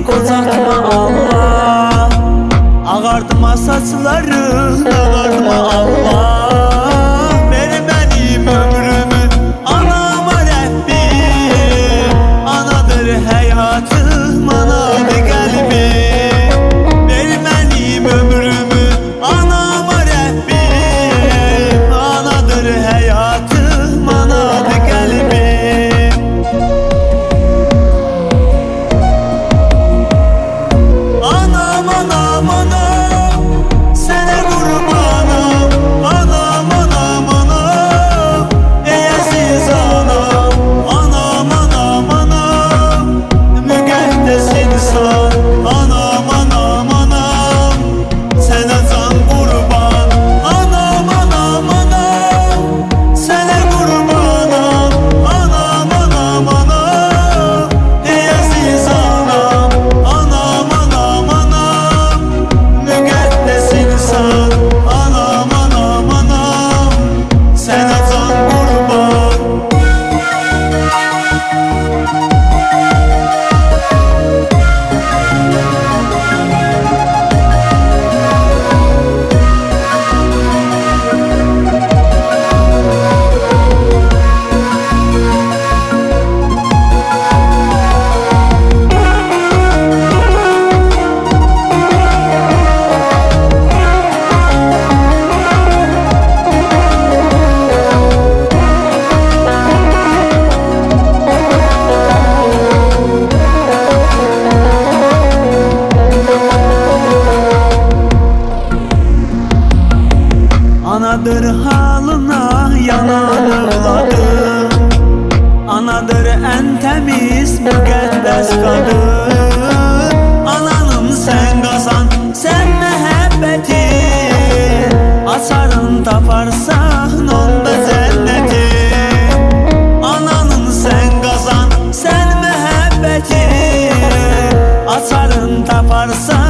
qocatma Allah. Ağardıma saçların, ağardıma Allah. Ver benim ömrümü anama Rəbbim. Anadır həyatım, anadır qəlbim. Ver benim ömrümü anama Rəbbim. Anadır həyatım, anadır qəlbim. Anam, anam, anam, sənə qurbanam. Anam, anam, anam, ey əziz anam. Anam, anam, anam, müqəddəs insan. Anam, anam, anam, sənə can qurban. Anam, anam, anam, sənə qurbanam. Anam, anam, anam, ey əziz anam. Anam, anam, anam, müqəddəs insan. Anam, anam, anam, sənə can qurban. Anadır halına yanan övladım. Anadır en temiz müqəddəs qadın. Ananım sen qazan, sen məhəbbəti. Açarın taparsan onda cənnəti. Ananım sen qazan, sen məhəbbəti. Açarın taparsan